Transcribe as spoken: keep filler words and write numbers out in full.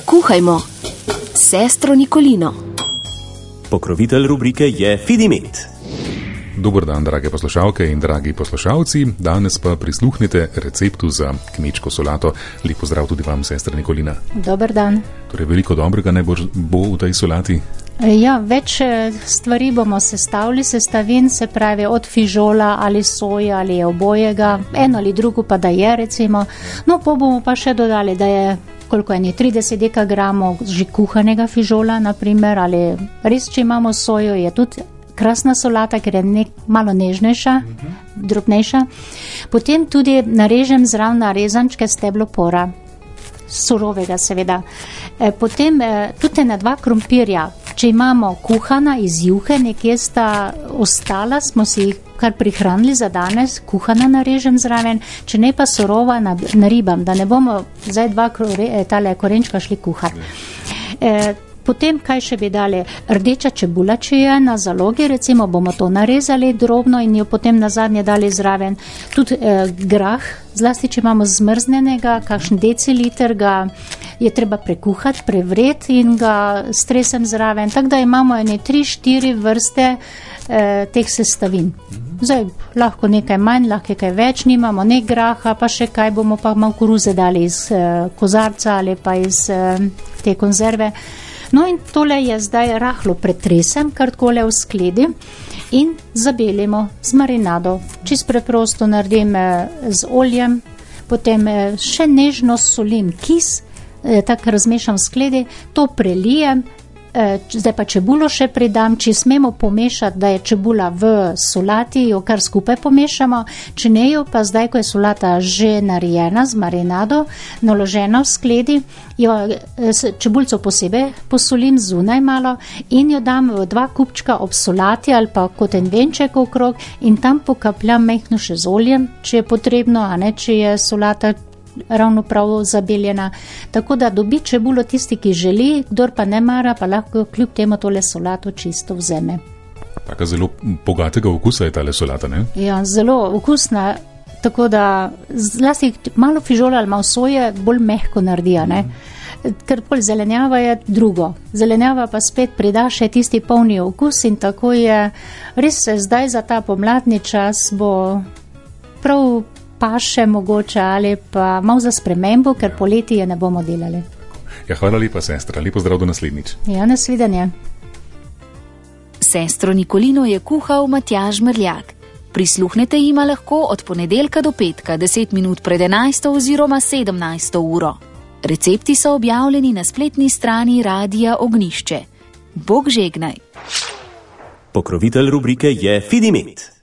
Kuhajmo. Sestro Nikolino. Pokrovitelj rubrike je Fidimet. Dober dan, drage poslušalke in dragi poslušalci. Danes pa prisluhnite receptu za kmečko solato. Lep pozdrav tudi vam, sestra Nikolina. Dober dan. Torej, veliko dobrega ne bo, bo v tej solati? Ja, več stvari bomo sestavili, sestavin, se pravi od fižola ali soja ali obojega, eno ali drugo pa da je recimo. No, pa bomo pa še dodali, da je koliko je trideset dekagramov že kuhanega fižola, naprimer, ali res, če imamo sojo, je tudi krasna solata, ker je nek, malo nežnejša, uh-huh. drobnejša. Potem tudi narežem zraven narezančke steblo pora, surovega seveda. E, potem e, tudi na dva krompirja, če imamo kuhana iz juhe, nekje sta ostala, smo si jih kar prihranili za danes, kuhana narežem zraven, če ne pa surova naribam, da ne bomo zdaj dva kore, tale korenčka šli kuhati. E, Potem, kaj še bi dali, rdeča čebula, če je na zalogi, recimo bomo to narezali drobno in jo potem nazadnje dali zraven. Tudi eh, grah, zlasti, če imamo zmrznenega, kakšen deciliter ga je treba prekuhati, prevreti in ga stresem zraven. Tako da imamo ene tri, štiri vrste eh, teh sestavin. Zdaj, lahko nekaj manj, lahko nekaj več, nimamo nek graha, pa še kaj bomo pa malo koruze dali iz eh, kozarca ali pa iz eh, te konzerve. No in tole je zdaj rahlo pretresem, kar takole v skledi in zabelimo z marinado. Čist preprosto naredim z oljem, potem še nežno solim kis, tako razmešam v skledi, to prelijem, zdaj pa čebulo še pridam, če smemo pomešati, da je čebula v solati, jo kar skupaj pomešamo, če ne jo pa zdaj, ko je solata že narejena z marinado, naložena v skledi, jo čebulco posebej posolim zunaj malo in jo dam v dva kupčka ob solati ali pa kot en venček okrog in tam pokapljam mehno še z oljem, če je potrebno, a ne, če je solata ravno prav zabeljena. Tako da dobi čebulo tisti, ki želi, kdor pa ne mara, pa lahko kljub temu tole solato čisto vzeme. Taka zelo bogatega okusa je tale solata, ne? Ja, zelo okusna, tako da zlasti malo fižola ali malo soje bolj mehko naredijo, ne? Ker bolj zelenjava je drugo. Zelenjava pa spet prida še tisti polni okus in tako je res zdaj za ta pomladni čas bo prav pa še mogoče ali pa malo za spremembo, ker poleti je ne bomo delali. Ja, hvala lepa, sestra. Lepo zdrav do naslednjič. Ja, nasvidenje. Sestro Nikolino je kuhal Matjaž Mrljak. Prisluhnete jima lahko od ponedeljka do petka, deset minut pred enajsto oziroma sedemnajsto uro. Recepti so objavljeni na spletni strani Radia Ognjišče. Bog žegnaj. Pokrovitelj rubrike je Fidimet.